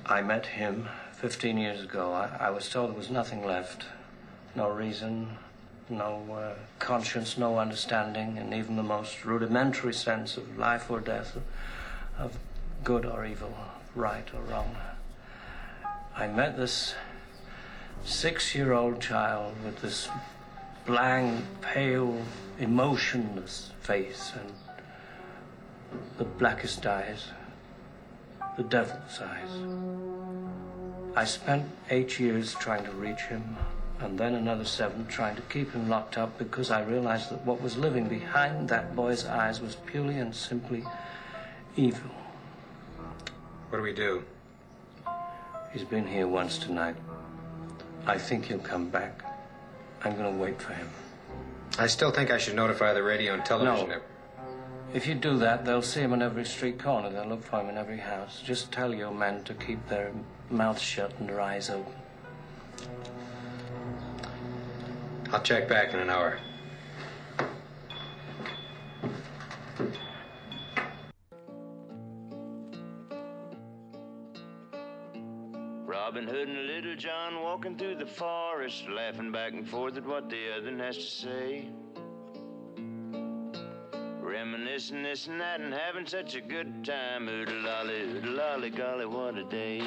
I met him 15 years ago. I was told there was nothing left. No reason, no conscience, no understanding, and even the most rudimentary sense of life or death, of good or evil, right or wrong. I met this 6-year-old child with this blank, pale, emotionless face and the blackest eyes, the devil's eyes. I spent 8 years trying to reach him, and then another 7 trying to keep him locked up, because I realized that what was living behind that boy's eyes was purely and simply evil. What do we do? He's been here once tonight. I think he'll come back. I'm gonna wait for him. I still think I should notify the radio and television. No. If you do that, they'll see him in every street corner. They'll look for him in every house. Just tell your men to keep their mouths shut and their eyes open. I'll check back in an hour. Robin Hood and Little John walking through the forest, laughing back and forth at what the other has to say. Reminiscing this and that and having such a good time. Oodle-lolly, golly, what a day.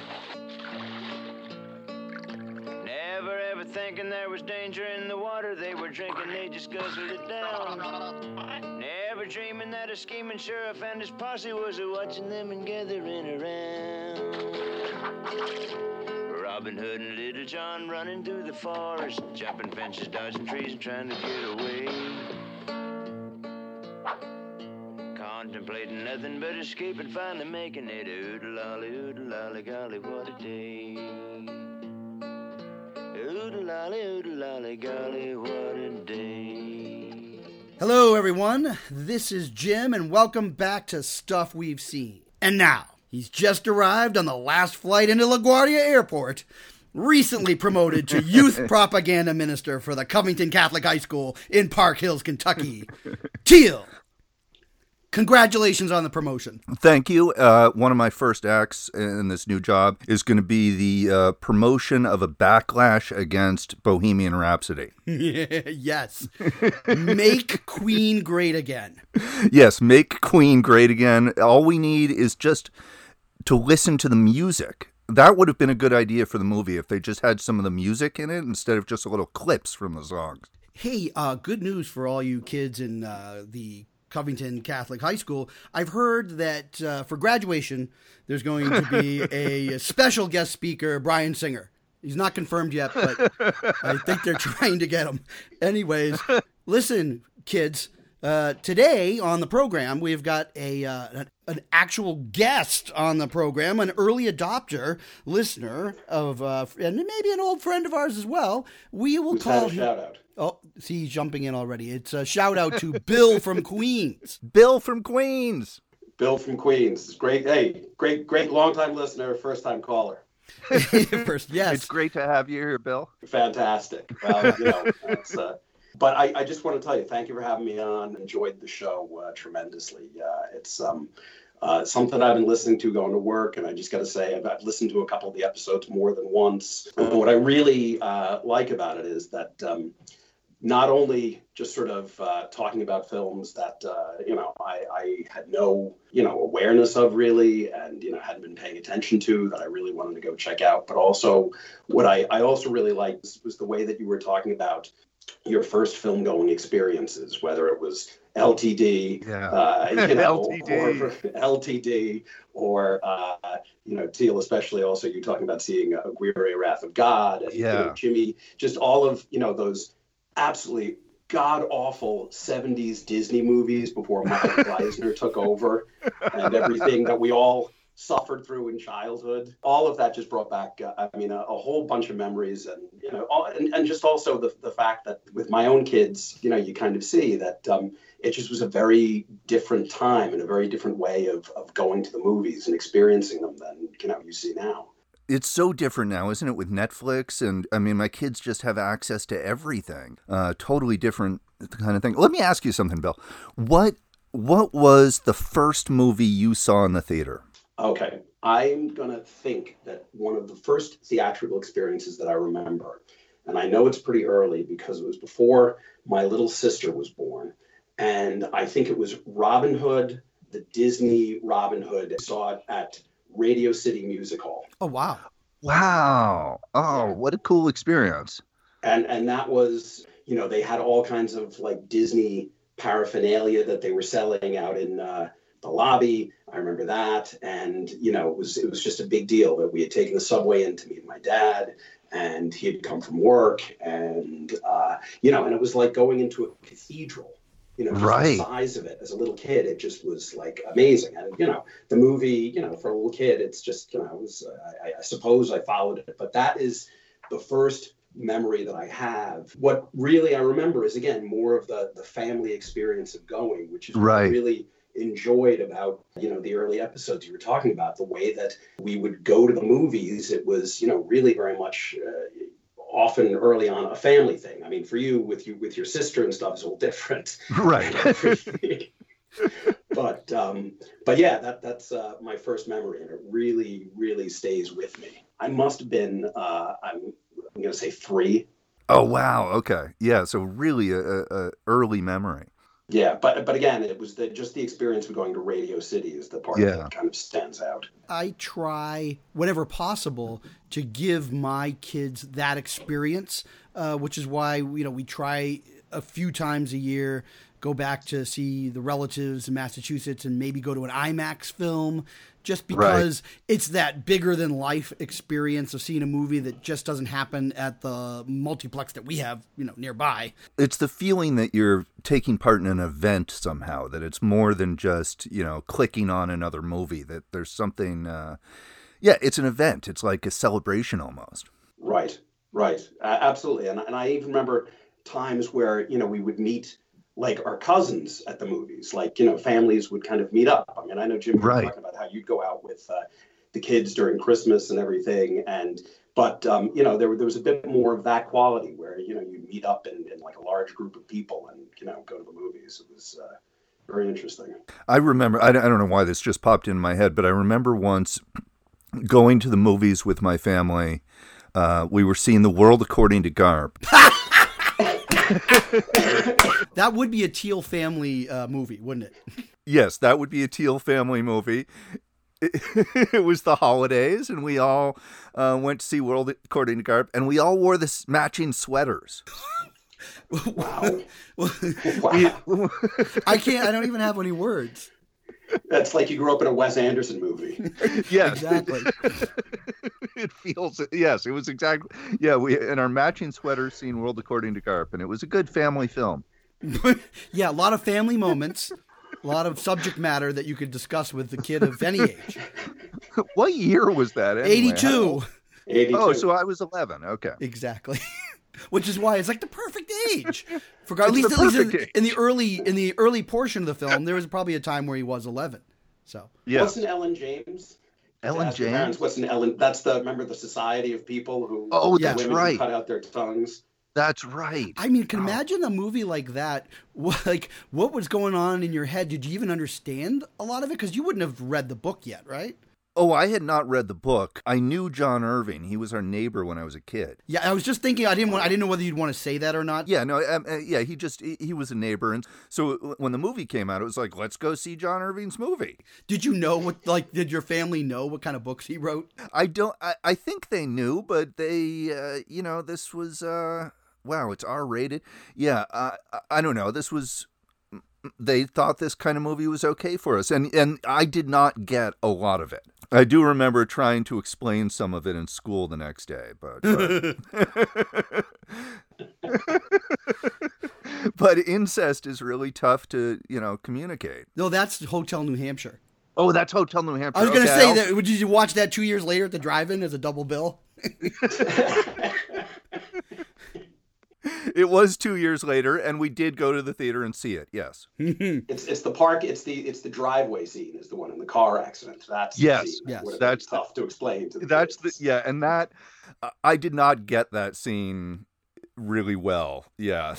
Never ever thinking there was danger in the water they were drinking, they just guzzled it down. Never dreaming that a scheming sheriff and his posse was watching them and gathering around. Robin Hood and Little John running through the forest, jumping fences, dodging trees and trying to get away. Contemplating nothing but escaping, finally making it. Oodle-lolly, golly, what a day. Oodle-lolly, golly, what a day. Hello, everyone. This is Jim, and welcome back to Stuff We've Seen. And now, he's just arrived on the last flight into LaGuardia Airport, recently promoted to youth propaganda minister for the Covington Catholic High School in Park Hills, Kentucky. Teal. Congratulations on the promotion. Thank you. One of my first acts in this new job is going to be the promotion of a backlash against Bohemian Rhapsody. Yes. Make Queen great again. Yes, make Queen great again. All we need is just to listen to the music. That would have been a good idea for the movie if they just had some of the music in it instead of just little clips from the songs. Hey, good news for all you kids in the Covington Catholic High School. I've heard that for graduation, there's going to be a special guest speaker, Brian Singer. He's not confirmed yet, but I think they're trying to get him. Anyways, listen, kids. Today on the program, we've got an actual guest on the program, an early adopter, listener of, and maybe an old friend of ours as well. We will call him. Shout out. Oh, see, he's jumping in already. It's a shout out to Bill from Queens. Bill from Queens. Bill from Queens. It's great. Hey, great long-time listener, first-time caller. First, yes. It's great to have you here, Bill. Fantastic. Well, it's, but I just want to tell you, thank you for having me on. Enjoyed the show tremendously. It's something I've been listening to going to work, and I just got to say, I've listened to a couple of the episodes more than once. And what I really like about it is that not only just sort of talking about films that, I had no, awareness of really, and, hadn't been paying attention to, that I really wanted to go check out. But also what I also really liked was the way that you were talking about your first film going experiences, whether it was LTD, LTD, or Teal, especially also you talking about seeing Aguirre, Wrath of God, and Jimmy, just all of those absolutely god-awful 70s Disney movies before Michael Eisner took over, and everything that we all suffered through in childhood. All of that just brought back, a whole bunch of memories, and and just also the fact that with my own kids, you kind of see that it just was a very different time and a very different way of going to the movies and experiencing them than you see now. It's so different now, isn't it, with Netflix? And my kids just have access to everything. Totally different kind of thing. Let me ask you something, Bill. What was the first movie you saw in the theater? Okay. I'm going to think that one of the first theatrical experiences that I remember, and I know it's pretty early because it was before my little sister was born, and I think it was Robin Hood, the Disney Robin Hood. I saw it at Radio City Music Hall. Oh, wow. Wow. Oh, what a cool experience. And that was, you know, they had all kinds of like Disney paraphernalia that they were selling out in the lobby. I remember that. And, you know, it was just a big deal that we had taken the subway in to meet my dad, and he had come from work, and, you know, and it was like going into a cathedral. You know, just right. The size of it as a little kid, it just was like amazing. And, you know, the movie, you know, for a little kid, it's just, you know, it was, I suppose I followed it, but that is the first memory that I have. What really I remember is, again, more of the family experience of going, which is what I really enjoyed about, you know, the early episodes you were talking about, the way that we would go to the movies. It was, you know, really very much, often early on a family thing. I mean, for you with your sister and stuff is a little different, right? but yeah, that's my first memory, and it really, really stays with me. I must have been I'm going to say 3. Oh wow, okay, yeah. So really a early memory. Yeah, but again, it was just the experience of going to Radio City is the part that kind of stands out. I try whenever possible to give my kids that experience, which is why, you know, we try a few times a year, go back to see The Relatives in Massachusetts and maybe go to an IMAX film, just because it's that bigger than life experience of seeing a movie that just doesn't happen at the multiplex that we have, you know, nearby. It's the feeling that you're taking part in an event somehow, that it's more than just, you know, clicking on another movie, that there's something, it's an event. It's like a celebration almost. Right. Absolutely. And I even remember times where, you know, we would meet like our cousins at the movies, like, you know, families would kind of meet up. I mean, I know Jim was talking about how you'd go out with the kids during Christmas and everything. But you know, there was a bit more of that quality where, you know, you meet up in like a large group of people and, you know, go to the movies. It was very interesting. I remember, I don't know why this just popped in my head, but I remember once going to the movies with my family. We were seeing The World According to Garp. That would be a Teal family movie, wouldn't it? Yes, that would be a Teal family movie. It was the holidays, and we all went to see World According to Garp, and we all wore this matching sweaters. Wow. I don't even have any words. That's like you grew up in a Wes Anderson movie. Yes, exactly. It feels, yes, it was exactly, yeah, we in our matching sweaters seeing World According to Garp, and it was a good family film. Yeah, a lot of family moments, a lot of subject matter that you could discuss with the kid of any age. What year was that anyway? 82. 82. Oh, so I was 11, okay. Exactly. Which is why it's like the perfect age. At least in the early portion of the film, there was probably a time where he was 11. So yeah. Wasn't Ellen James? Ellen James? Parents, wasn't Ellen? That's remember the Society of People who that's women right. who cut out their tongues. That's right. I mean, can imagine a movie like that. Like, what was going on in your head? Did you even understand a lot of it? Because you wouldn't have read the book yet, right? Oh, I had not read the book. I knew John Irving. He was our neighbor when I was a kid. Yeah, I was just thinking. I didn't know whether you'd want to say that or not. Yeah, no, he was a neighbor, and so when the movie came out, it was like, let's go see John Irving's movie. Did you know did your family know what kind of books he wrote? I think they knew, but they, this was, wow, it's R-rated. Yeah, I don't know. They thought this kind of movie was okay for us, and I did not get a lot of it. I do remember trying to explain some of it in school the next day, but incest is really tough to, communicate. No, that's Hotel New Hampshire. Oh, that's Hotel New Hampshire. I was going to say that. Did you watch that 2 years later at the drive-in as a double bill? It was 2 years later, and we did go to the theater and see it. Yes, it's the park. It's the driveway scene is the one in the car accident. That's the scene. Yes. That's tough to explain to the That's kids. and that I did not get that scene really well. Yeah.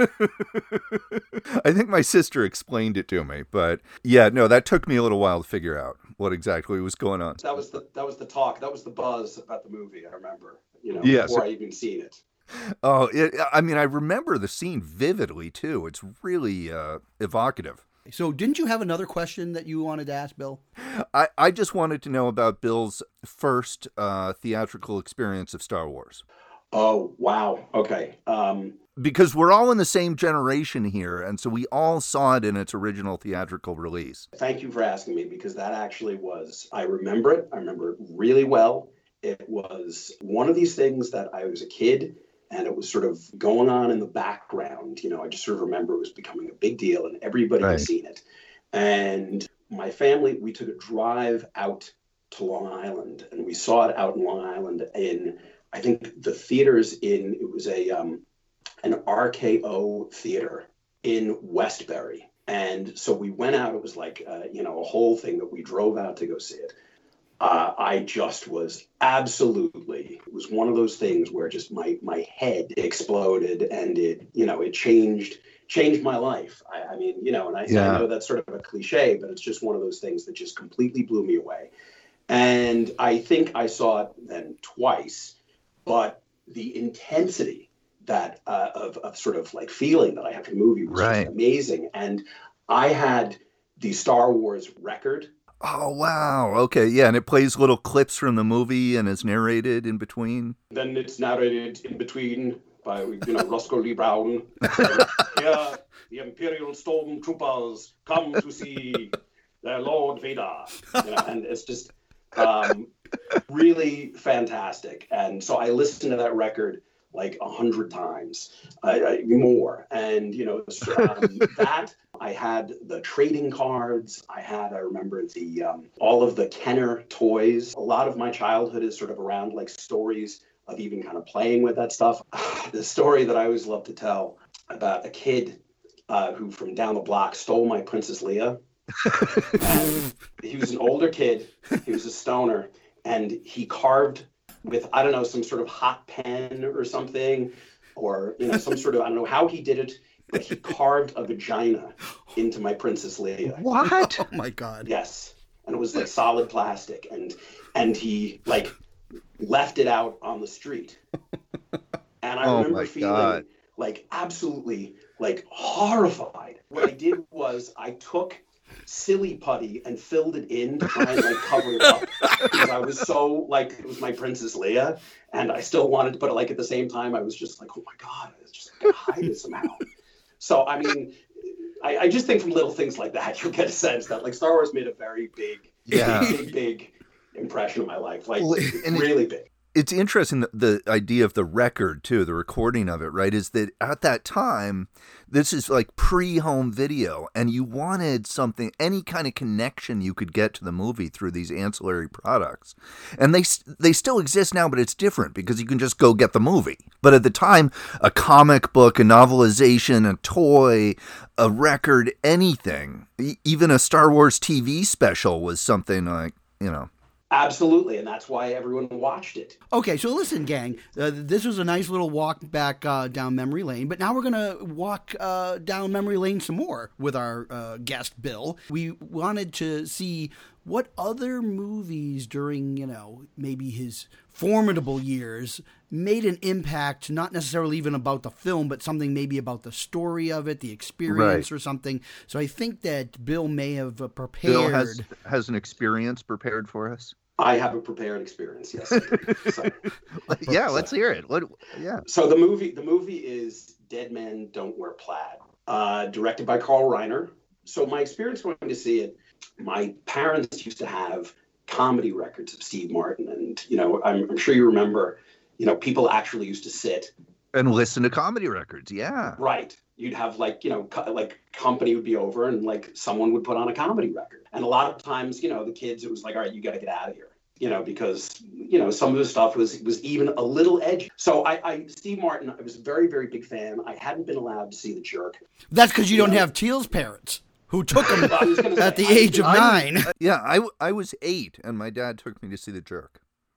I think my sister explained it to me, but yeah, no, that took me a little while to figure out what exactly was going on. That was the talk. That was the buzz about the movie. I remember, Yes. before I even seen it. Oh, I mean, I remember the scene vividly too. It's really evocative. So didn't you have another question that you wanted to ask, Bill? I just wanted to know about Bill's first theatrical experience of Star Wars. Oh, wow. Okay. Because we're all in the same generation here, and so we all saw it in its original theatrical release. Thank you for asking me, because that actually was, I remember it. I remember it really well. It was one of these things that I was a kid, and it was sort of going on in the background. I just sort of remember it was becoming a big deal, and everybody had seen it. And my family, we took a drive out to Long Island, and we saw it out in Long Island in, I think the theaters it was an RKO theater in Westbury. And so we went out, it was like, a whole thing that we drove out to go see it. I just was absolutely, it was one of those things where just my head exploded, and it changed my life. I mean, and I know that's sort of a cliche, but it's just one of those things that just completely blew me away. And I think I saw it then twice, but the intensity that of sort of like feeling that I had for the movie was just amazing. And I had the Star Wars record. Oh, wow. Okay, yeah, and it plays little clips from the movie and is narrated in between. Then it's narrated in between by, Roscoe Lee Brown. Here, the Imperial Stormtroopers come to see their Lord Vader. And it's just really fantastic. And so I listened to that record like 100 times, more. And, that, I had the trading cards. I remember all of the Kenner toys. A lot of my childhood is sort of around like stories of even kind of playing with that stuff. The story that I always love to tell about a kid who from down the block stole my Princess Leia. And he was an older kid. He was a stoner, and he carved with, I don't know, some sort of hot pen or something, or, some sort of, I don't know how he did it, but he carved a vagina into my Princess Leia. What? Oh my God. Yes. And it was like solid plastic, and he like left it out on the street. And I remember feeling like absolutely like horrified. What I did was I took silly putty and filled it in to try and like cover it up, because I was so like, it was my Princess Leia, and I still wanted to, but like at the same time I was just like, oh my God, I was just like, hide it somehow. So I mean, I just think from little things like that you'll get a sense that like Star Wars made a very big big impression of my life, like really big. It's interesting, the idea of the record, too, the recording of it, right, is that at that time, this is like pre-home video, and you wanted something, any kind of connection you could get to the movie through these ancillary products. And they still exist now, but it's different because you can just go get the movie. But at the time, a comic book, a novelization, a toy, a record, anything, even a Star Wars TV special was something like, Absolutely, and that's why everyone watched it. Okay, so listen, gang, this was a nice little walk back down memory lane, but now we're going to walk down memory lane some more with our guest, Bill. We wanted to see what other movies during, maybe his formidable years made an impact, not necessarily even about the film, but something maybe about the story of it, the experience or something. So I think that Bill may have prepared. Bill has an experience prepared for us. I have a prepared experience, yes. So, yeah, let's hear it. So the movie is Dead Men Don't Wear Plaid, directed by Carl Reiner. So my experience going to see it, my parents used to have comedy records of Steve Martin, and I'm sure you remember, people actually used to sit and listen to comedy records. Yeah, right. You'd have like company would be over, and like someone would put on a comedy record, and a lot of times the kids, it was like, all right, you got to get out of here, because some of the stuff was even a little edgy. So I Steve Martin, I was a very, very big fan. I hadn't been allowed to see The Jerk. That's because you don't have Teal's parents, who took him at the age of 9. Yeah, I was 8, and my dad took me to see The Jerk.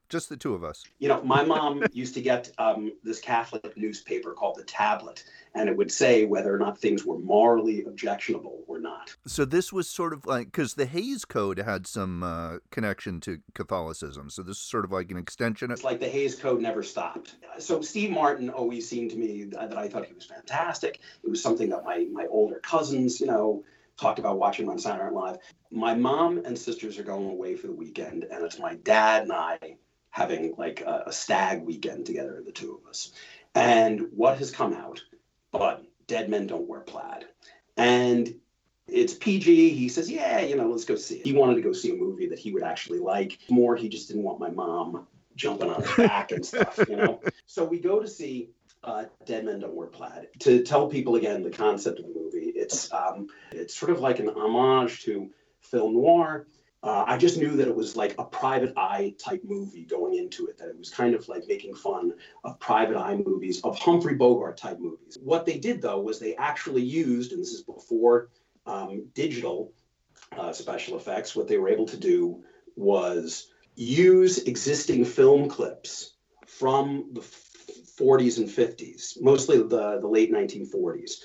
Just the two of us. You know, my mom used to get this Catholic newspaper called The Tablet, and it would say whether or not things were morally objectionable or not. So this was sort of like, because the Hays Code had some connection to Catholicism. So this is sort of like an extension. It's like the Hays Code never stopped. So Steve Martin always seemed to me that I thought he was fantastic. It was something that my older cousins, you know, talked about watching on Saturday Night Live. My mom and sisters are going away for the weekend, and it's my dad and I having like a stag weekend together, the two of us. And what has come out but Dead Men Don't Wear Plaid. And it's PG. He says, yeah, you know, let's go see it. He wanted to go see a movie that he would actually like. More, he just didn't want my mom jumping on his back and stuff, you know. So we go to see Dead Men Don't Wear Plaid. To tell people again the concept of the movie, it's sort of like an homage to film noir. I just knew that it was like a private eye type movie going into it, that it was kind of like making fun of private eye movies, of Humphrey Bogart type movies. What they did, though, was they actually used, and this is before digital special effects, what they were able to do was use existing film clips from the 40s and 50s, mostly the late 1940s.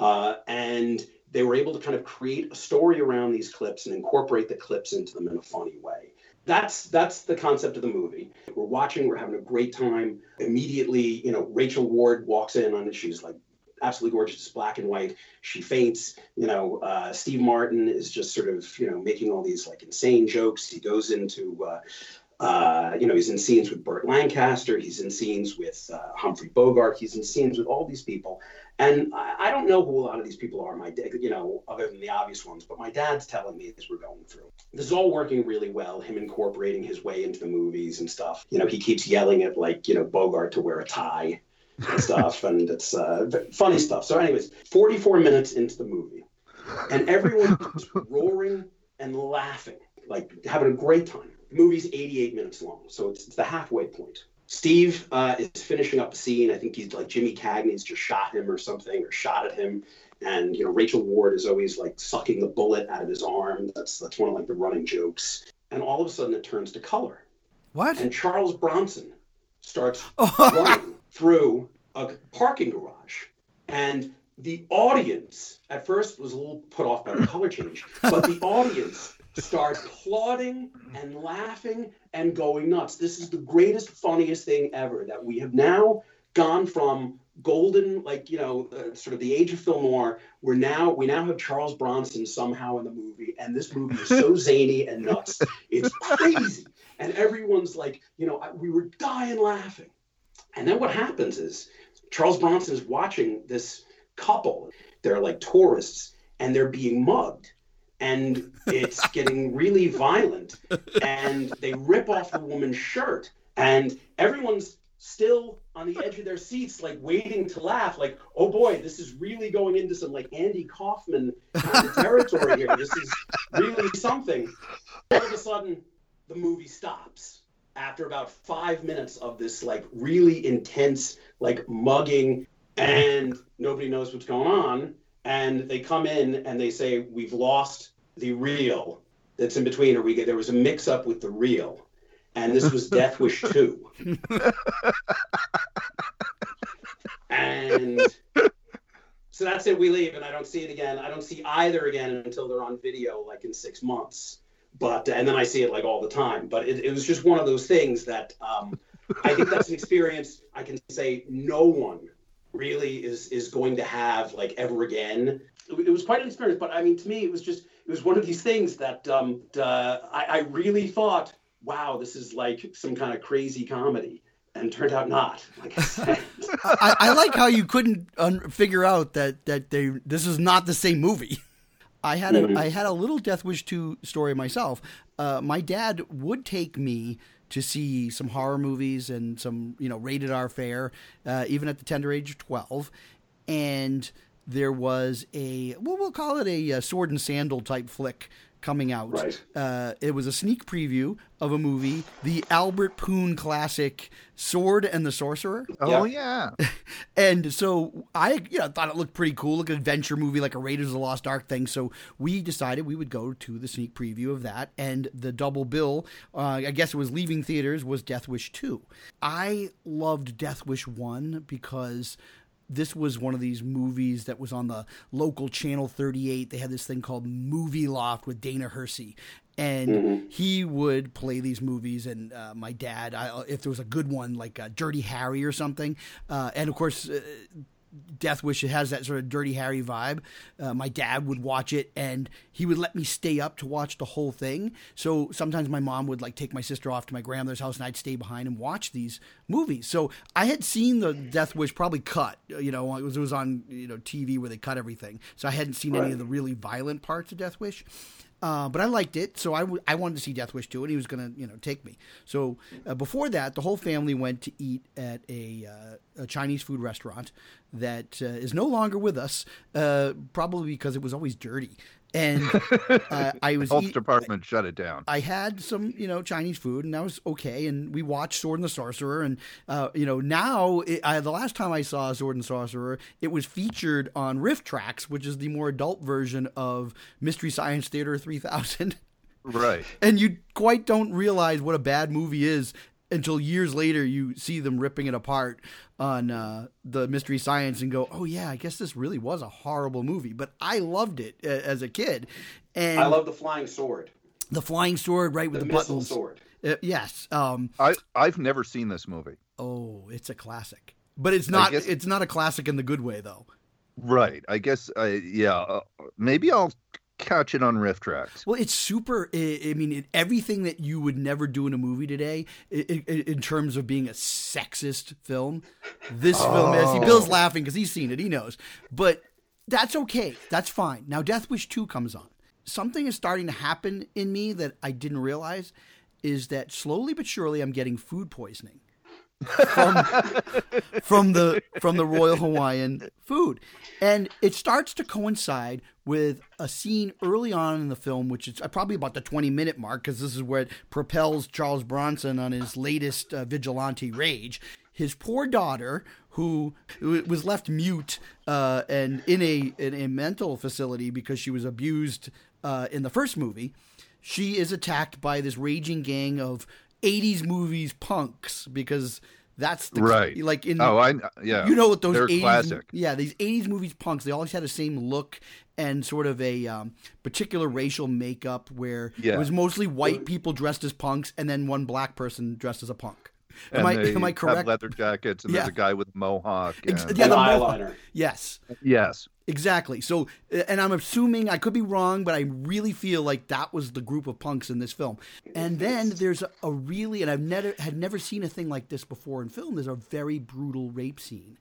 And they were able to kind of create a story around these clips and incorporate the clips into them in a funny way. That's the concept of the movie. We're watching, we're having a great time. Immediately, you know, Rachel Ward walks in on it. She's like absolutely gorgeous, black and white. She faints. You know, Steve Martin is just sort of, you know, making all these like insane jokes. He goes into, you know, he's in scenes with Burt Lancaster. He's in scenes with Humphrey Bogart. He's in scenes with all these people. And I don't know who a lot of these people are, you know, other than the obvious ones, but my dad's telling me as we're going through. This is all working really well, him incorporating his way into the movies and stuff. You know, he keeps yelling at, like, you know, Bogart to wear a tie and stuff, and it's funny stuff. So anyways, 44 minutes into the movie, and everyone's roaring and laughing, like having a great time. The movie's 88 minutes long, so it's the halfway point. Steve is finishing up a scene. I think he's like Jimmy Cagney's just shot him or something, or shot at him. And, you know, Rachel Ward is always like sucking the bullet out of his arm. That's one of like the running jokes. And all of a sudden it turns to color. What? And Charles Bronson starts running through a parking garage. And the audience at first was a little put off by the color change, but the audience start applauding and laughing and going nuts. This is the greatest, funniest thing ever, that we have now gone from golden, like, you know, sort of the age of film noir. We now have Charles Bronson somehow in the movie, and this movie is so zany and nuts. It's crazy. And everyone's like, you know, we were dying laughing. And then what happens is Charles Bronson is watching this couple. They're like tourists, and they're being mugged. And it's getting really violent, and they rip off the woman's shirt, and everyone's still on the edge of their seats, like waiting to laugh, like, oh boy, this is really going into some like Andy Kaufman kind of territory here. This is really something. All of a sudden, the movie stops after about 5 minutes of this like really intense like mugging, and nobody knows what's going on. And they come in and they say, we've lost the reel that's in between, or there was a mix-up with the reel. And this was Death Wish 2. And so that's it, we leave, and I don't see it again. I don't see either again until they're on video, like in 6 months. But, and then I see it like all the time. But it was just one of those things that I think that's an experience I can say no one really is going to have like ever again. It was quite an experience, but I mean, to me, it was one of these things that I really thought, wow, this is like some kind of crazy comedy, and turned out not. Like I said, I like how you couldn't figure out that this is not the same movie. I had a little Death Wish 2 story myself. My dad would take me to see some horror movies and some, you know, rated R fare, even at the tender age of 12. And there was we'll call it a sword and sandal type flick coming out. Right. It was a sneak preview of a movie, the Albert Poon classic Sword and the Sorcerer. Oh, yeah. And so I thought it looked pretty cool, like an adventure movie, like a Raiders of the Lost Ark thing. So we decided we would go to the sneak preview of that. And the double bill, I guess it was leaving theaters, was Death Wish 2. I loved Death Wish 1 because this was one of these movies that was on the local Channel 38. They had this thing called Movie Loft with Dana Hersey. And he would play these movies, and my dad, if there was a good one, like Dirty Harry or something, and of course, Death Wish, it has that sort of Dirty Harry vibe. My dad would watch it, and he would let me stay up to watch the whole thing. So sometimes my mom would like take my sister off to my grandmother's house, and I'd stay behind and watch these movies. So I had seen the Death Wish probably cut. It was on TV where they cut everything. So I hadn't seen any of the really violent parts of Death Wish. But I liked it, so I wanted to see Death Wish 2, and he was going to take me. So before that, the whole family went to eat at a Chinese food restaurant that is no longer with us, probably because it was always dirty. And I was Health department shut it down. I had some, Chinese food, and that was okay. And we watched Sword and the Sorcerer, and now the last time I saw Sword and Sorcerer, it was featured on Riff Tracks, which is the more adult version of Mystery Science Theater 3000. Right. And you quite don't realize what a bad movie is until years later you see them ripping it apart on the Mystery Science and go, oh, yeah, I guess this really was a horrible movie. But I loved it as a kid. And I love the flying sword. The flying sword, right, with the missile buttons. Sword. Yes. I've never seen this movie. Oh, it's a classic. But it's not it's not a classic in the good way, though. Right. I guess, maybe I'll catch it on Riff Tracks. Well, it's super. Everything that you would never do in a movie today, in terms of being a sexist film, this film is. Bill's laughing because he's seen it. He knows. But that's okay. That's fine. Now, Death Wish 2 comes on. Something is starting to happen in me that I didn't realize is that slowly but surely I'm getting food poisoning from the Royal Hawaiian food. And it starts to coincide with a scene early on in the film, which is probably about the 20-minute mark, because this is where it propels Charles Bronson on his latest vigilante rage. His poor daughter, who was left mute and in a mental facility because she was abused in the first movie, she is attacked by this raging gang of 80s movies punks, because that's the right. Like in what those they're 80s classic. These 80s movies punks, they always had the same look and sort of a particular racial makeup where it was mostly white people dressed as punks and then one black person dressed as a punk. Am I correct? Have leather jackets, and there's a guy with a mohawk. And the eyeliner. Yes. Yes. Exactly. So, and I'm assuming, I could be wrong, but I really feel like that was the group of punks in this film. And then there's a really, and I've had never seen a thing like this before in film, there's a very brutal rape scene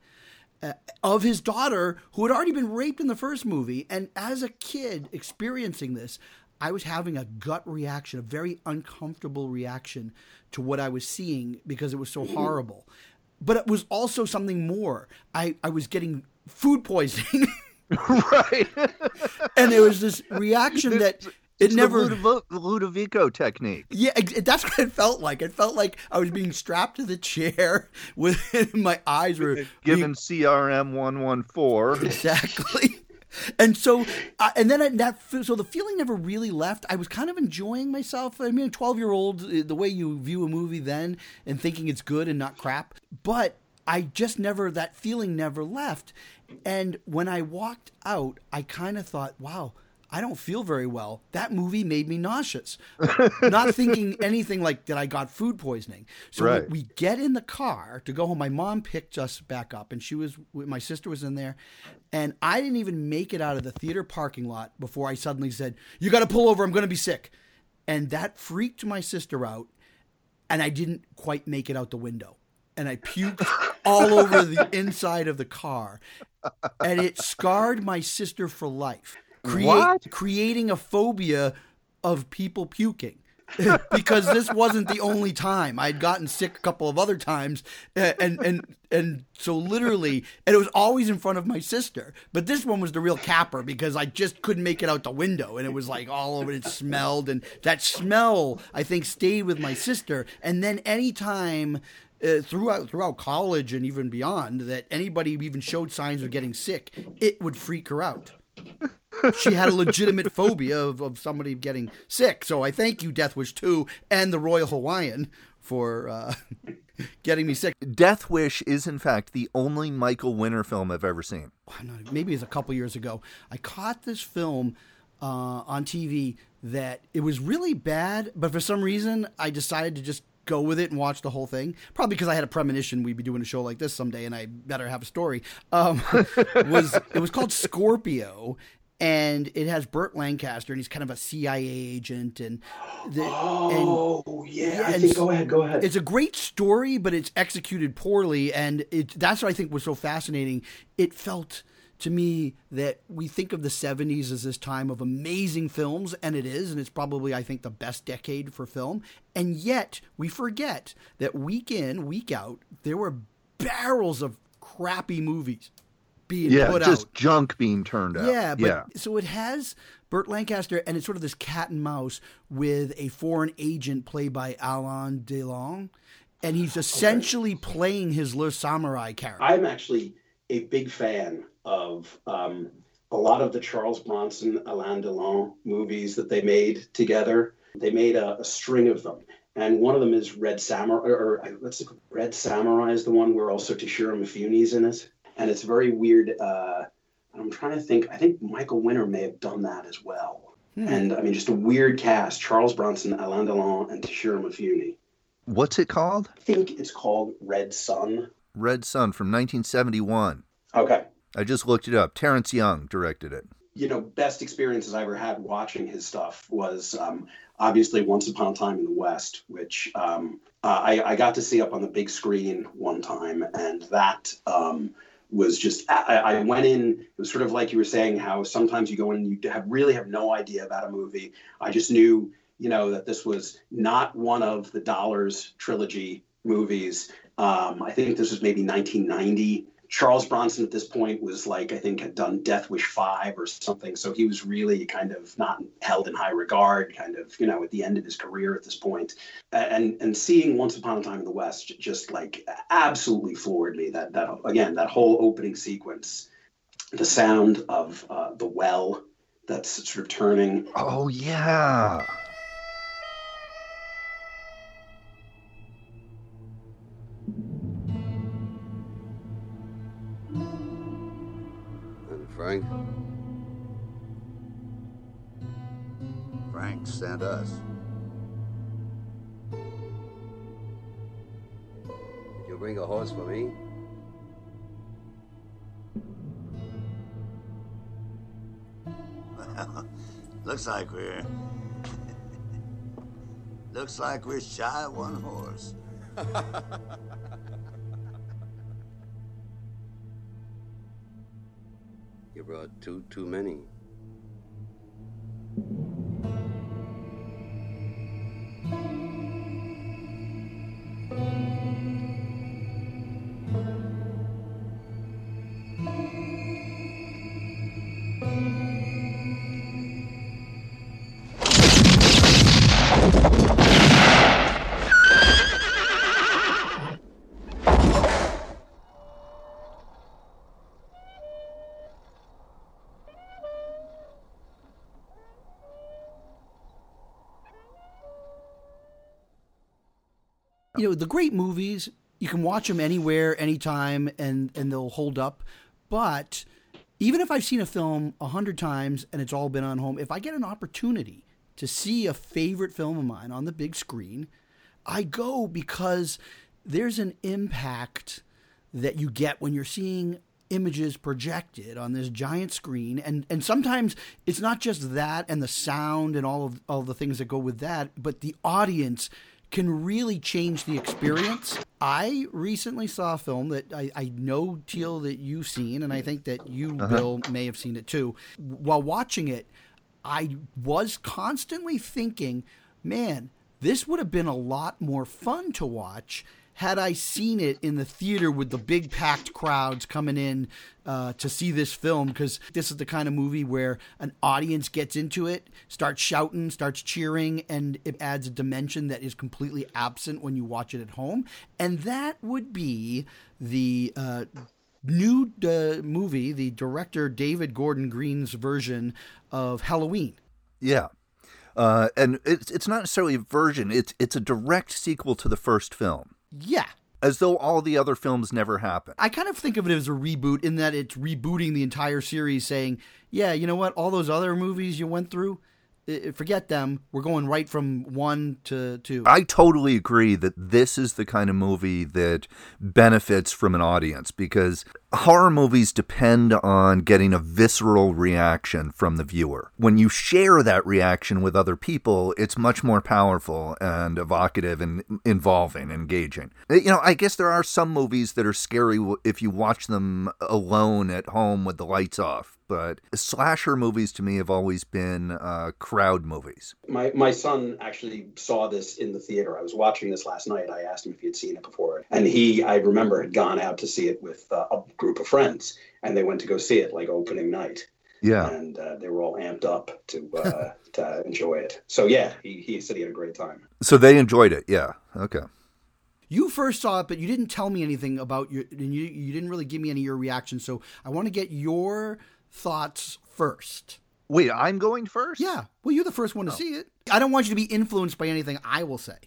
of his daughter, who had already been raped in the first movie. And as a kid experiencing this, I was having a gut reaction, a very uncomfortable reaction to what I was seeing because it was so horrible. But it was also something more. I was getting food poisoning. Right. And there was this reaction that it's never... the Ludovico technique. Yeah, that's what it felt like. It felt like I was being strapped to the chair with my eyes were... Given CRM 114. Exactly. And so, and then so the feeling never really left. I was kind of enjoying myself. I mean, a 12-year-old, the way you view a movie then and thinking it's good and not crap. But I just that feeling never left. And when I walked out, I kind of thought, wow, I don't feel very well. That movie made me nauseous. Not thinking anything like that I got food poisoning. So we get in the car to go home. My mom picked us back up, and my sister was in there. And I didn't even make it out of the theater parking lot before I suddenly said, you got to pull over. I'm going to be sick. And that freaked my sister out. And I didn't quite make it out the window. And I puked all over the inside of the car. And it scarred my sister for life. Creating a phobia of people puking. because this wasn't the only time. I'd gotten sick a couple of other times, and so literally, and it was always in front of my sister. But this one was the real capper because I just couldn't make it out the window, and it was like all over. It smelled, and that smell I think stayed with my sister. And then anytime. Throughout college and even beyond, that anybody even showed signs of getting sick, it would freak her out. She had a legitimate phobia of somebody getting sick. So I thank you, Death Wish 2 and the Royal Hawaiian for getting me sick. Death Wish is, in fact, the only Michael Winner film I've ever seen. Maybe it's a couple years ago. I caught this film on TV that it was really bad, but for some reason I decided to just go with it and watch the whole thing. Probably because I had a premonition we'd be doing a show like this someday, and I better have a story. It was called Scorpio, and it has Burt Lancaster, and he's kind of a CIA agent. Go ahead. It's a great story, but it's executed poorly, and that's what I think was so fascinating. It felt to me that we think of the 70s as this time of amazing films, and it is, and it's probably, I think, the best decade for film. And yet we forget that week in, week out, there were barrels of crappy movies being put out. Just junk being turned out. Yeah. So it has Burt Lancaster, and it's sort of this cat and mouse with a foreign agent played by Alain Delon, and he's essentially playing his Le Samurai character. I'm actually a big fan of a lot of the Charles Bronson, Alain Delon movies that they made together. They made a string of them. And one of them is Red Samurai, Red Samurai is the one where also Toshiro Mifune's in it. And it's very weird. I'm trying to think. I think Michael Winner may have done that as well. And I mean, just a weird cast. Charles Bronson, Alain Delon, and Toshiro Mifune. What's it called? I think it's called Red Sun. Red Sun from 1971. Okay. I just looked it up. Terrence Young directed it. Best experiences I ever had watching his stuff was obviously Once Upon a Time in the West, which I got to see up on the big screen one time. And that was just, I went in, it was sort of like you were saying, how sometimes you go in and you really have no idea about a movie. I just knew, that this was not one of the Dollars trilogy movies. I think this was maybe 1990. Charles Bronson at this point was I think had done Death Wish 5 or something. So he was really kind of not held in high regard, kind of, at the end of his career at this point. And seeing Once Upon a Time in the West just absolutely floored me. That whole opening sequence, the sound of the well that's sort of turning. Oh, yeah. Frank? Frank sent us. Did you bring a horse for me? Well, looks like we're shy of one horse. You brought too many. The great movies, you can watch them anywhere, anytime, and they'll hold up. But even if I've seen a film 100 times and it's all been on home, if I get an opportunity to see a favorite film of mine on the big screen, I go because there's an impact that you get when you're seeing images projected on this giant screen. And sometimes it's not just that and the sound and all the things that go with that, but the audience can really change the experience. I recently saw a film that I know, Teal, that you've seen, and I think that you, Bill, may have seen it too. While watching it, I was constantly thinking, man, this would have been a lot more fun to watch had I seen it in the theater with the big packed crowds coming in to see this film, because this is the kind of movie where an audience gets into it, starts shouting, starts cheering, and it adds a dimension that is completely absent when you watch it at home. And that would be the new movie, the director David Gordon Green's version of Halloween. Yeah. And it's not necessarily a version. It's a direct sequel to the first film. Yeah. As though all the other films never happened. I kind of think of it as a reboot in that it's rebooting the entire series, saying, yeah, you know what? All those other movies you went through, forget them. We're going right from 1 to 2. I totally agree that this is the kind of movie that benefits from an audience, because horror movies depend on getting a visceral reaction from the viewer. When you share that reaction with other people, it's much more powerful and evocative and involving, engaging. I guess there are some movies that are scary if you watch them alone at home with the lights off. But slasher movies to me have always been crowd movies. My son actually saw this in the theater. I was watching this last night. I asked him if he had seen it before. And I remember, had gone out to see it with a group of friends. And they went to go see it like opening night. Yeah. And they were all amped up to enjoy it. So, yeah, he said he had a great time. So they enjoyed it. Yeah. Okay. You first saw it, but you didn't tell me anything about you didn't really give me any of your reactions. So I want to get your thoughts first. Wait, I'm going first? Yeah. Well, you're the first one to see it. I don't want you to be influenced by anything I will say.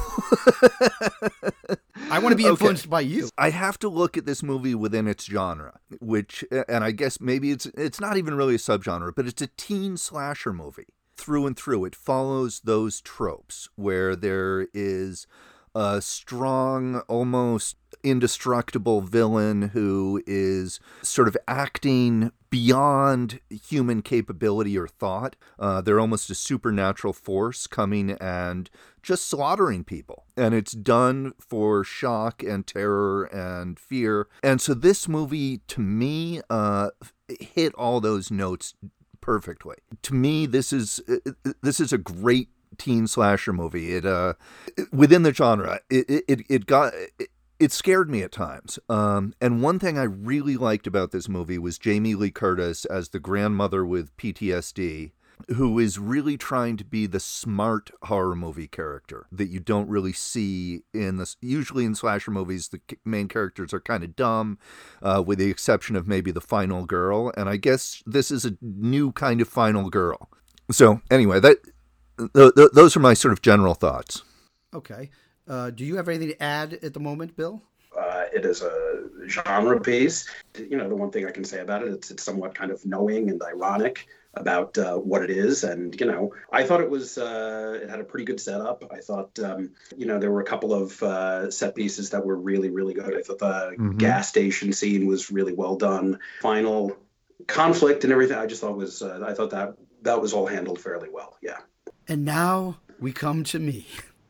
I want to be influenced by you. I have to look at this movie within its genre, and I guess maybe it's not even really a subgenre, but it's a teen slasher movie through and through. It follows those tropes where there is a strong, almost indestructible villain who is sort of acting beyond human capability or thought. They're almost a supernatural force coming and just slaughtering people. And it's done for shock and terror and fear. And so this movie, to me, hit all those notes perfectly. To me, this is a great teen slasher movie. It within the genre, it scared me at times. And one thing I really liked about this movie was Jamie Lee Curtis as the grandmother with PTSD, who is really trying to be the smart horror movie character that you don't really see in this. Usually in slasher movies, the main characters are kind of dumb, with the exception of maybe the final girl. And I guess this is a new kind of final girl. So anyway, those are my sort of general thoughts. Okay. Do you have anything to add at the moment, Bill? It is a genre piece. The one thing I can say about it, it's somewhat kind of knowing and ironic about what it is. And, I thought it was, it had a pretty good setup. I thought, there were a couple of set pieces that were really, really good. I thought the gas station scene was really well done. Final conflict and everything, I just thought was, I thought that was all handled fairly well. Yeah. And now we come to me.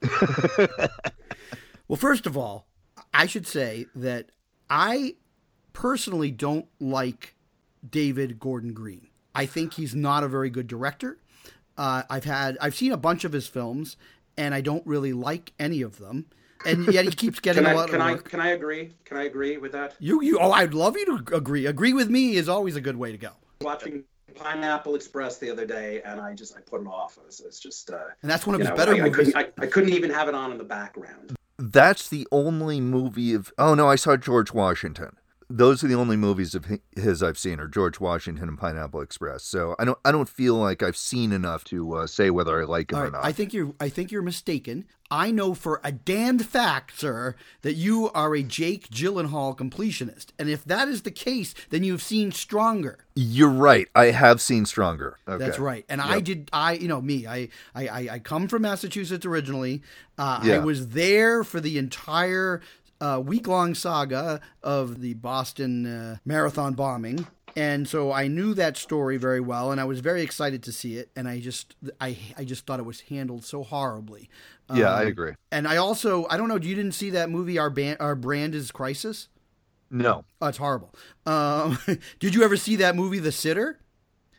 Well, first of all, I should say that I personally don't like David Gordon Green. I think he's not a very good director. I've seen a bunch of his films, and I don't really like any of them. And yet he keeps getting a lot of work. Can I agree? Can I agree with that? I'd love you to agree. Agree with me is always a good way to go. Watching Pineapple Express the other day, and I put it off. It's just and that's one of his better movies. I couldn't even have it on in the background. That's the only movie of... Oh, no, I saw George Washington. Those are the only movies of his I've seen, are George Washington and Pineapple Express. So I don't feel like I've seen enough to say whether I like him or not. I think you're mistaken. I know for a damned fact, sir, that you are a Jake Gyllenhaal completionist. And if that is the case, then you've seen Stronger. You're right. I have seen Stronger. Okay. That's right. And yep. I come from Massachusetts originally. Yeah. I was there for the entire week-long saga of the Boston Marathon bombing. And so I knew that story very well, and I was very excited to see it. And I just thought it was handled so horribly. Yeah, I agree. And I don't know, you didn't see that movie, Our Brand is Crisis? No. Oh, it's horrible. Did you ever see that movie, The Sitter?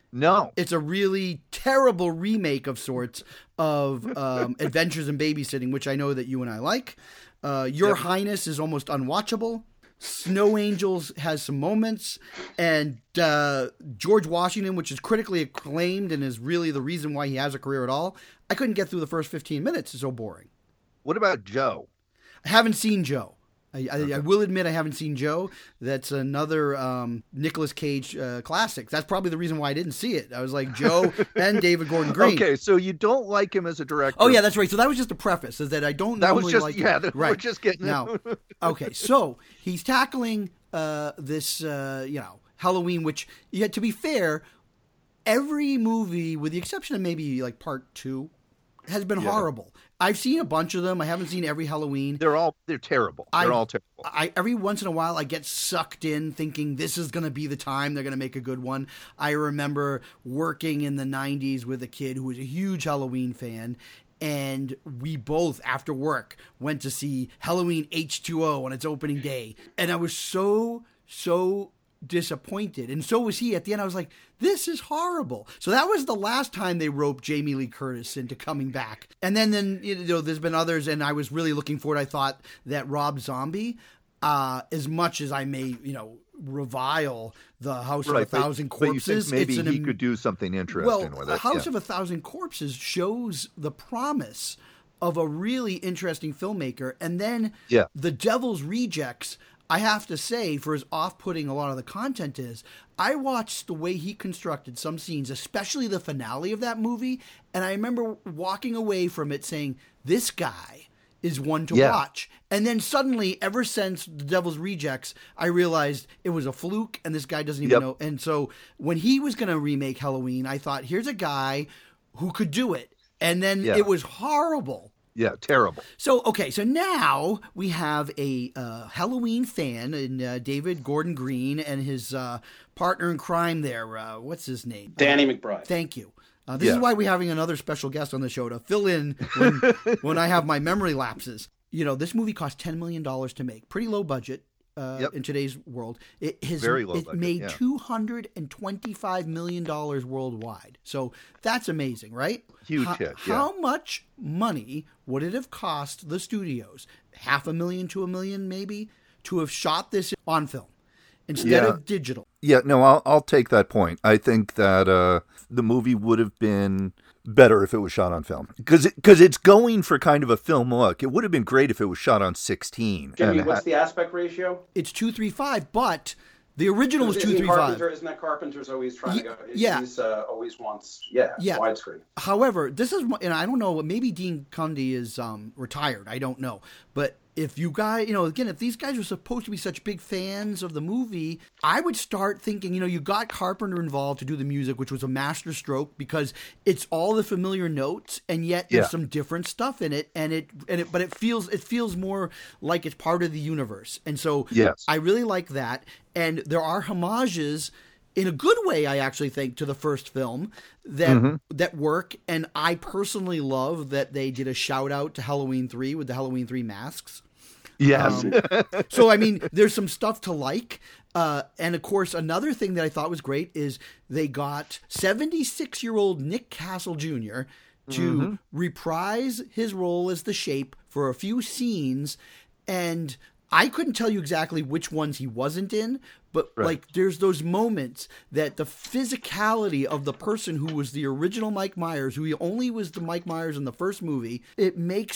No. It's a really terrible remake of sorts of Adventures in Babysitting, which I know that you and I like. Your Highness is almost unwatchable. Snow Angels has some moments. And George Washington, which is critically acclaimed and is really the reason why he has a career at all, I couldn't get through the first 15 minutes. It's so boring. What about Joe? I haven't seen Joe. I will admit I haven't seen Joe. That's another Nicolas Cage classic. That's probably the reason why I didn't see it. I was like, Joe and David Gordon Green. Okay, so you don't like him as a director. Oh, yeah, that's right. So that was just a preface, is that I don't normally like him. Yeah, we're Right. just getting now. Okay, so he's tackling this, Halloween, which, to be fair, every movie, with the exception of maybe like part 2, has been horrible. I've seen a bunch of them. I haven't seen every Halloween. They're terrible. They're all terrible. Every once in a while, I get sucked in thinking this is going to be the time they're going to make a good one. I remember working in the 90s with a kid who was a huge Halloween fan, and we both, after work, went to see Halloween H2O on its opening day. And I was so disappointed, and so was he. At the end, I was like, this is horrible. So that was the last time they roped Jamie Lee Curtis into coming back. And then there's been others, and I was really looking forward. I thought that Rob Zombie, as much as I may revile the House of a Thousand Corpses, but you think maybe he could do something interesting with it. House of a Thousand Corpses shows the promise of a really interesting filmmaker, and then The Devil's Rejects, I have to say, for as off-putting a lot of the content is, I watched the way he constructed some scenes, especially the finale of that movie, and I remember walking away from it saying, this guy is one to watch. And then suddenly, ever since The Devil's Rejects, I realized it was a fluke, and this guy doesn't even know. And so when he was going to remake Halloween, I thought, here's a guy who could do it. And then it was horrible. Yeah, terrible. So now we have a Halloween fan in David Gordon Green and his partner in crime there. What's his name? Danny McBride. Thank you. This is why we're having another special guest on the show to fill in when I have my memory lapses. This movie cost $10 million to make. Pretty low budget. In today's world, it made $225 million worldwide. So that's amazing, right? Huge hit. How much money would it have cost the studios? $500,000 to $1 million, maybe, to have shot this on film instead of digital? Yeah, no, I'll take that point. I think that the movie would have been better if it was shot on film, because it's going for kind of a film look. It would have been great if it was shot on 16. Jimmy, what's the aspect ratio? It's 2:3:5, but the original was 2:3:5. Isn't that Carpenter's always trying to go? Yeah, he's always wants widescreen. However, this is, and I don't know, maybe Dean Cundey is retired. I don't know, but if you guys, again, if these guys are supposed to be such big fans of the movie, I would start thinking, you got Carpenter involved to do the music, which was a master stroke, because it's all the familiar notes, and yet there's some different stuff in it, but it feels more like it's part of the universe, and so I really like that, and there are homages, in a good way, I actually think, to the first film that work. And I personally love that they did a shout out to Halloween 3 with the Halloween 3 masks. Yes. So, I mean, there's some stuff to like. And of course, another thing that I thought was great is they got 76-year-old Nick Castle Jr. to reprise his role as the Shape for a few scenes. And I couldn't tell you exactly which ones he wasn't in, but like there's those moments that the physicality of the person who was the original Mike Myers, who he only was the Mike Myers in the first movie, it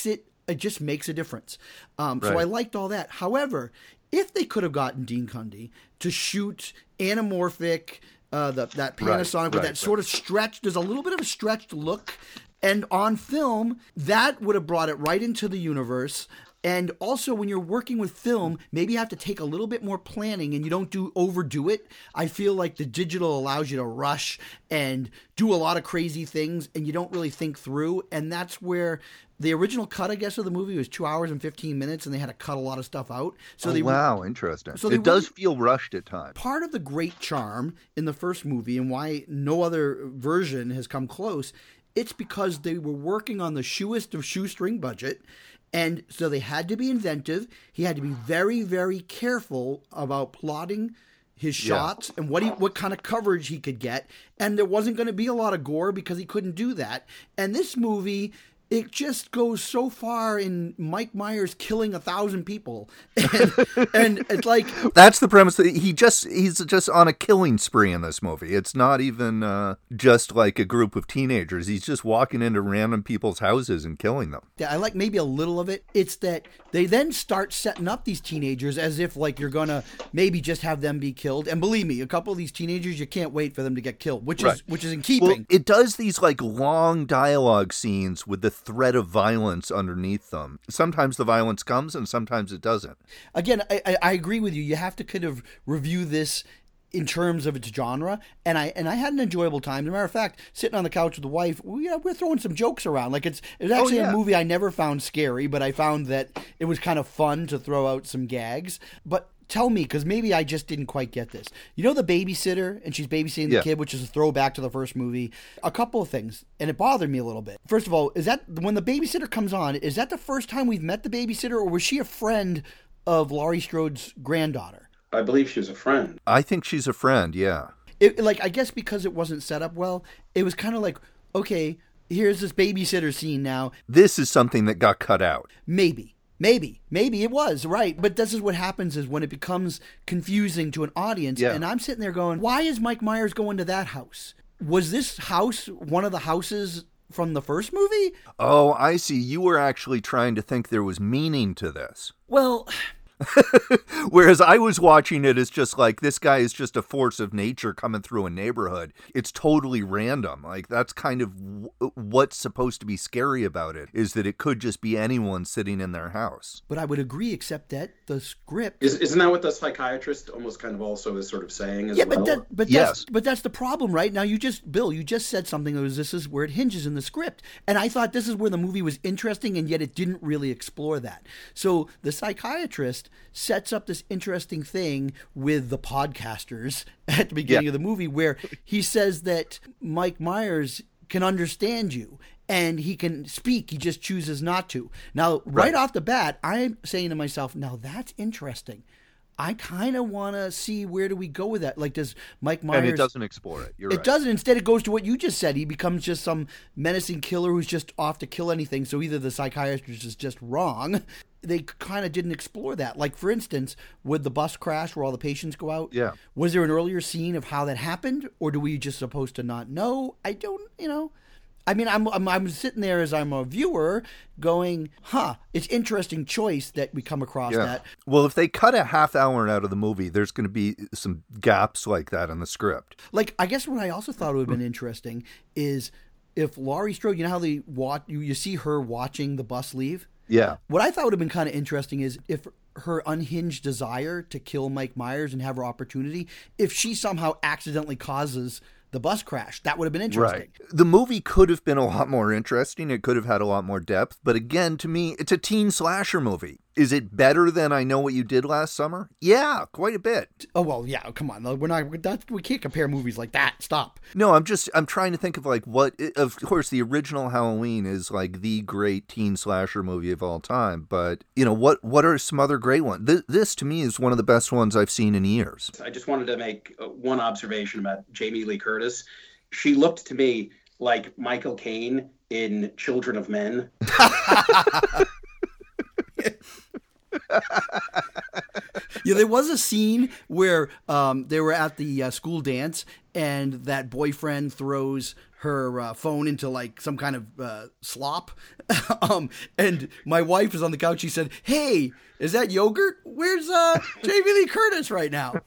just makes a difference. So I liked all that. However, if they could have gotten Dean Cundey to shoot anamorphic, that Panasonic with that sort of stretched, there's a little bit of a stretched look, and on film, that would have brought it right into the universe. And also, when you're working with film, maybe you have to take a little bit more planning and you don't overdo it. I feel like the digital allows you to rush and do a lot of crazy things, and you don't really think through. And that's where the original cut, I guess, of the movie was 2 hours and 15 minutes, and they had to cut a lot of stuff out. So interesting. So it does feel rushed at times. Part of the great charm in the first movie, and why no other version has come close, it's because they were working on the shoeiest of shoestring budget. And so they had to be inventive. He had to be very, very careful about plotting his shots and what kind of coverage he could get. And there wasn't going to be a lot of gore because he couldn't do that. And this movie, it just goes so far in Mike Myers killing 1,000 people. And it's like... That's the premise. He's just on a killing spree in this movie. It's not even just like a group of teenagers. He's just walking into random people's houses and killing them. Yeah, I like maybe a little of it. It's that they then start setting up these teenagers as if like you're going to maybe just have them be killed. And believe me, a couple of these teenagers, you can't wait for them to get killed, which is in keeping. Well, it does these like long dialogue scenes with the threat of violence underneath them. Sometimes the violence comes and sometimes it doesn't. Again, I agree with you. You have to kind of review this in terms of its genre, and I had an enjoyable time. As a matter of fact, sitting on the couch with the wife, we're throwing some jokes around. Like it's actually a movie I never found scary, but I found that it was kind of fun to throw out some gags. But tell me, because maybe I just didn't quite get this. You know the babysitter, and she's babysitting the kid, which is a throwback to the first movie. A couple of things, and it bothered me a little bit. First of all, is that when the babysitter comes on, is that the first time we've met the babysitter, or was she a friend of Laurie Strode's granddaughter? I believe she was a friend. I think she's a friend, yeah. I guess because it wasn't set up well, it was kind of like, okay, here's this babysitter scene now. This is something that got cut out. Maybe it was, right. But this is what happens is when it becomes confusing to an audience, and I'm sitting there going, why is Mike Myers going to that house? Was this house one of the houses from the first movie? Oh, I see. You were actually trying to think there was meaning to this. Well... Whereas I was watching it as just like, this guy is just a force of nature coming through a neighborhood. It's totally random. Like, that's kind of what's supposed to be scary about it, is that it could just be anyone sitting in their house. But I would agree, except that the script... Isn't that what the psychiatrist almost kind of also is sort of saying as well? But that's the problem, right? Now, Bill, you just said something that was, this is where it hinges in the script. And I thought this is where the movie was interesting, and yet it didn't really explore that. So the psychiatrist sets up this interesting thing with the podcasters at the beginning of the movie where he says that Mike Myers can understand you and he can speak, he just chooses not to. Now, right off the bat, I'm saying to myself, now that's interesting. I kind of want to see where do we go with that. Like, does Mike Myers... And it doesn't explore it. You're right. It doesn't. Instead, it goes to what you just said. He becomes just some menacing killer who's just off to kill anything. So either the psychiatrist is just wrong. They kind of didn't explore that. Like, for instance, with the bus crash where all the patients go out, was there an earlier scene of how that happened? Or do we just supposed to not know? I don't, I mean, I'm sitting there as I'm a viewer going, it's interesting choice that we come across that. Well, if they cut a half hour out of the movie, there's going to be some gaps like that in the script. Like, I guess what I also thought would have been interesting is if Laurie Strode, you know how you see her watching the bus leave? Yeah. What I thought would have been kind of interesting is if her unhinged desire to kill Mike Myers and have her opportunity, if she somehow accidentally causes the bus crash. That would have been interesting. Right. The movie could have been a lot more interesting. It could have had a lot more depth. But again, to me, it's a teen slasher movie. Is it better than I Know What You Did Last Summer? Yeah, quite a bit. Oh, well, yeah, come on. We can't compare movies like that. Stop. No, I'm trying to think of like what, of course, the original Halloween is like the great teen slasher movie of all time. But, what are some other great ones? This to me is one of the best ones I've seen in years. I just wanted to make one observation about Jamie Lee Curtis. She looked to me like Michael Caine in Children of Men. Yeah, there was a scene where they were at the school dance and that boyfriend throws her phone into like some kind of slop. And my wife was on the couch. She said, "Hey, is that yogurt? Where's Jamie Lee Curtis right now?"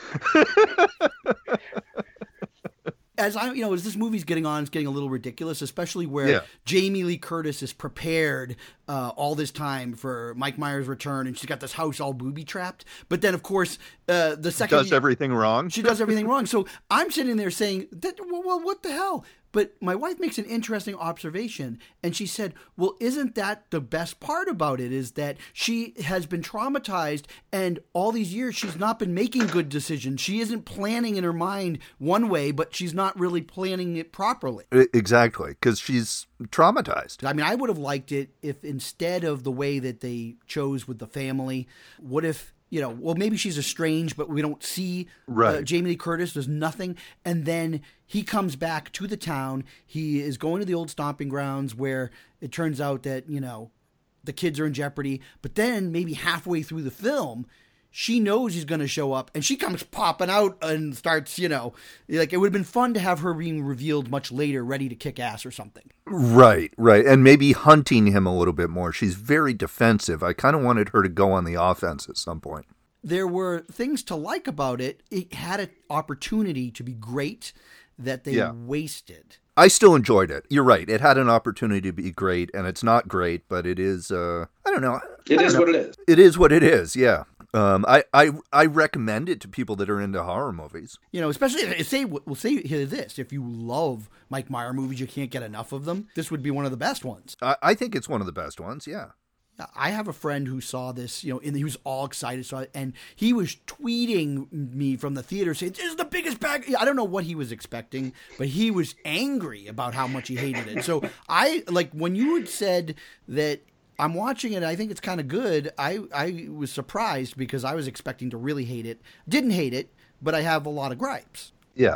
As this movie's getting on, it's getting a little ridiculous, especially where Jamie Lee Curtis is prepared all this time for Mike Myers' return, and she's got this house all booby-trapped. But then, of course, the second... She does everything wrong. She does everything wrong. So I'm sitting there saying, well, what the hell? But my wife makes an interesting observation, and she said, well, isn't that the best part about it, is that she has been traumatized, and all these years she's not been making good decisions. She isn't planning in her mind one way, but she's not really planning it properly. Exactly, because she's traumatized. I mean, I would have liked it if instead of the way that they chose with the family, what if well, maybe she's estranged, but we don't see Right. Jamie Lee Curtis. There's nothing. And then he comes back to the town. He is going to the old stomping grounds where it turns out that, the kids are in jeopardy. But then maybe halfway through the film, she knows he's going to show up and she comes popping out and starts, like it would have been fun to have her being revealed much later, ready to kick ass or something. Right. And maybe hunting him a little bit more. She's very defensive. I kind of wanted her to go on the offense at some point. There were things to like about it. It had an opportunity to be great that they wasted. I still enjoyed it. You're right. It had an opportunity to be great, and it's not great, but it is, I don't know. It is what it is. It is what it is, yeah. I recommend it to people that are into horror movies. Especially we'll say this: if you love Mike Myers movies, you can't get enough of them. This would be one of the best ones. I think it's one of the best ones. Yeah. I have a friend who saw this, and he was all excited, and he was tweeting me from the theater saying, "This is the biggest bag." I don't know what he was expecting, but he was angry about how much he hated it. So when you had said that. I'm watching it. I think it's kind of good. I was surprised because I was expecting to really hate it. Didn't hate it, but I have a lot of gripes. Yeah.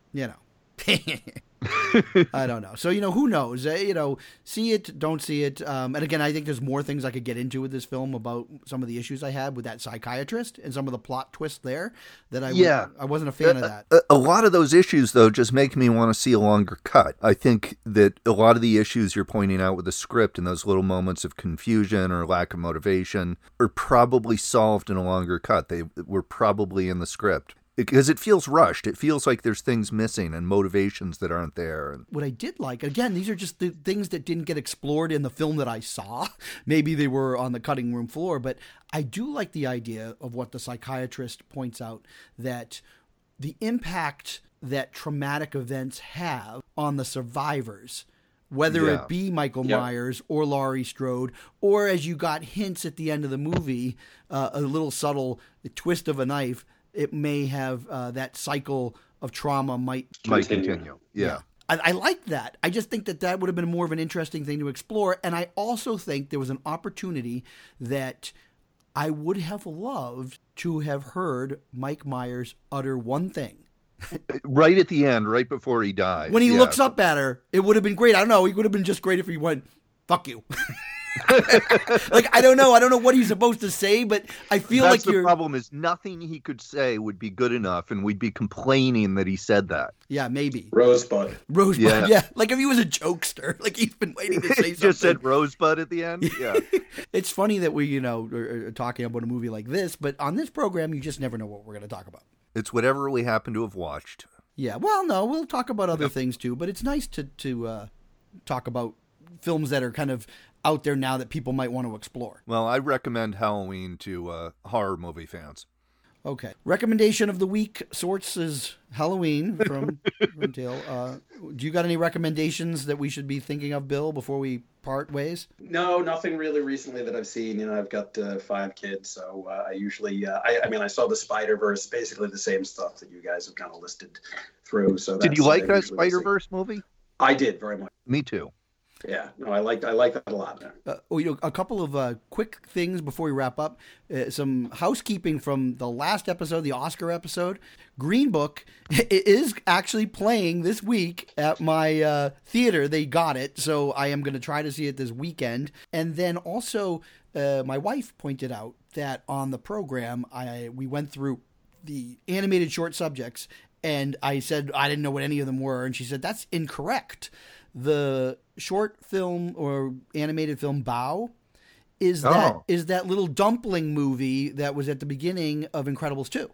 I don't know. So, who knows? See it, don't see it. And again, I think there's more things I could get into with this film about some of the issues I had with that psychiatrist and some of the plot twists there that I wasn't a fan of that. A lot of those issues, though, just make me want to see a longer cut. I think that a lot of the issues you're pointing out with the script and those little moments of confusion or lack of motivation are probably solved in a longer cut. They were probably in the script. Because it feels rushed. It feels like there's things missing and motivations that aren't there. What I did like, again, these are just the things that didn't get explored in the film that I saw. Maybe they were on the cutting room floor, but I do like the idea of what the psychiatrist points out, that the impact that traumatic events have on the survivors, whether it be Michael Myers or Laurie Strode, or as you got hints at the end of the movie, a little subtle twist of a knife, it may have that cycle of trauma might continue. Yeah. I like that. I just think that would have been more of an interesting thing to explore. And I also think there was an opportunity that I would have loved to have heard Mike Myers utter one thing. Right at the end, right before he died. When he looks up at her, it would have been great. I don't know. It would have been just great if he went, "Fuck you." I don't know what he's supposed to say, but I feel That's like the problem is nothing he could say would be good enough, and we'd be complaining that he said that. Yeah, maybe. Rosebud. Yeah. Like if he was a jokester, like he's been waiting to say something. Just said Rosebud at the end? Yeah. It's funny that we, are talking about a movie like this, but on this program, you just never know what we're going to talk about. It's whatever we happen to have watched. Yeah, well, no, we'll talk about other things too, but it's nice to talk about films that are kind of out there now that people might want to explore. Well, I recommend Halloween to horror movie fans. Okay. Recommendation of the week sorts is Halloween from Dale. Do you got any recommendations that we should be thinking of, Bill, before we part ways? No, nothing really recently that I've seen. I've got 5 kids, so I usually, I saw the Spider-Verse, basically the same stuff that you guys have kind of listed through. So did you like that Spider-Verse movie? I did, very much. Me too. Yeah, no, I like that a lot. A couple of quick things before we wrap up. Some housekeeping from the last episode, the Oscar episode. Green Book is actually playing this week at my theater. They got it, so I am going to try to see it this weekend. And then also, my wife pointed out that on the program, we went through the animated short subjects, and I said I didn't know what any of them were, and she said, that's incorrect. The short film or animated film Bao is that little dumpling movie that was at the beginning of Incredibles 2.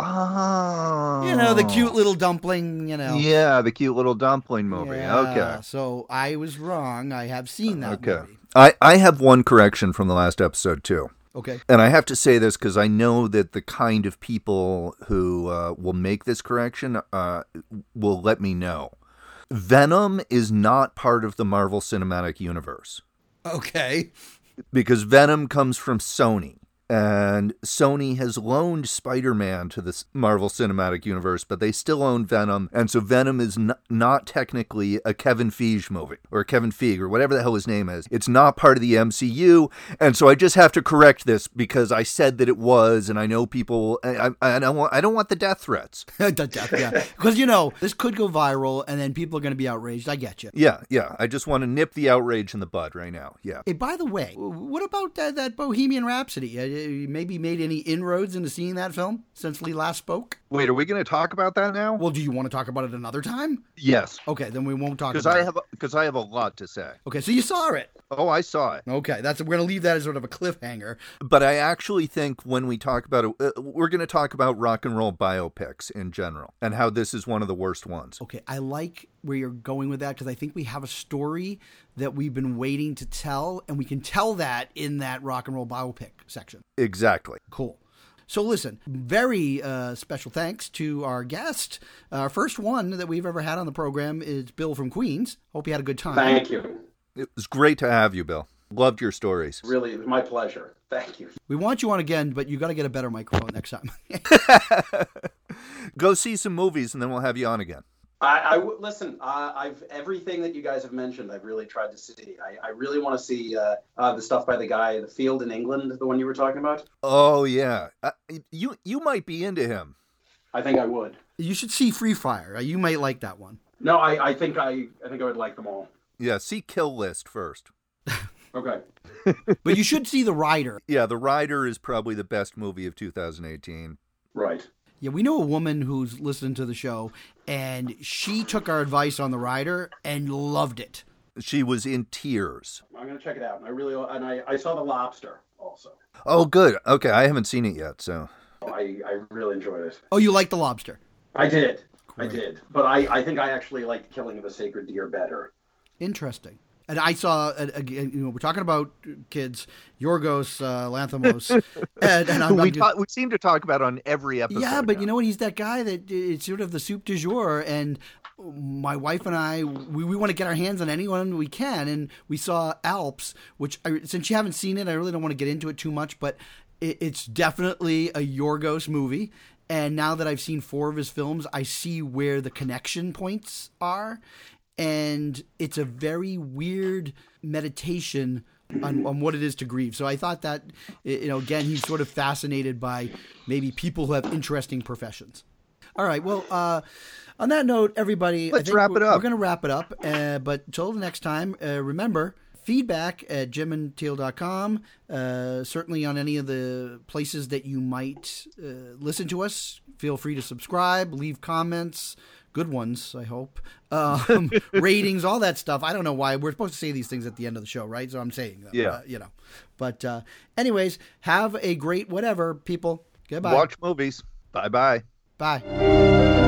Oh. The cute little dumpling, Yeah, the cute little dumpling movie. Yeah, okay. So I was wrong. I have seen that movie. I have one correction from the last episode, too. Okay. And I have to say this because I know that the kind of people who will make this correction will let me know. Venom is not part of the Marvel Cinematic Universe. Okay. Because Venom comes from Sony. And Sony has loaned Spider-Man to the Marvel Cinematic Universe, but they still own Venom. And so Venom is not technically a Kevin Feige movie, or Kevin Feige, or whatever the hell his name is. It's not part of the MCU. And so I just have to correct this because I said that it was, and I know people, I don't want the death threats. Yeah. Because, you know, this could go viral, and then people are going to be outraged. I get you. Yeah. I just want to nip the outrage in the bud right now. Yeah. Hey, by the way, what about that Bohemian Rhapsody? Maybe made any inroads into seeing that film since we last spoke? Wait, are we going to talk about that now? Well, do you want to talk about it another time? Yes. Okay, then we won't talk about it. Because I have a lot to say. Okay, so you saw it. Oh, I saw it. Okay, we're going to leave that as sort of a cliffhanger. But I actually think when we talk about it, we're going to talk about rock and roll biopics in general and how this is one of the worst ones. Okay, I like where you're going with that because I think we have a story that we've been waiting to tell, and we can tell that in that rock and roll biopic section. Exactly. Cool. So listen, very special thanks to our guest. Our first one that we've ever had on the program is Bill from Queens. Hope you had a good time. Thank you. It was great to have you, Bill. Loved your stories. Really, it was my pleasure. Thank you. We want you on again, but you got to get a better microphone next time. Go see some movies, and then we'll have you on again. Listen. I've everything that you guys have mentioned. I've really tried to see. I really want to see the stuff by the guy, The Field in England, the one you were talking about. Oh yeah, you might be into him. I think I would. You should see Free Fire. You might like that one. No, I think I would like them all. Yeah, see Kill List first. Okay. But you should see The Rider. Yeah, The Rider is probably the best movie of 2018. Right. Yeah, we know a woman who's listening to the show, and she took our advice on The Rider and loved it. She was in tears. I'm going to check it out. I saw The Lobster also. Oh, good. Okay, I haven't seen it yet, so. I really enjoyed it. Oh, you like The Lobster? I did. Great. I did. But I think I actually liked Killing of a Sacred Deer better. Interesting. And I saw, we're talking about kids, Yorgos Lanthimos. and we seem to talk about on every episode. Yeah, but now. you know what? He's that guy that it's sort of the soup du jour. And my wife and I, we want to get our hands on anyone we can. And we saw Alps, which, since you haven't seen it, I really don't want to get into it too much. But it's definitely a Yorgos movie. And now that I've seen 4 of his films, I see where the connection points are. And it's a very weird meditation on what it is to grieve. So I thought that, again, he's sort of fascinated by maybe people who have interesting professions. All right. Well, on that note, everybody, let's wrap it up. We're going to wrap it up. But until the next time, remember, feedback at jimandteal.com. Certainly on any of the places that you might listen to us. Feel free to subscribe, leave comments. Good ones, I hope. Ratings, all that stuff. I don't know why. We're supposed to say these things at the end of the show, right? So I'm saying them. Yeah. But anyways, have a great whatever, people. Goodbye. Watch movies. Bye-bye. Bye.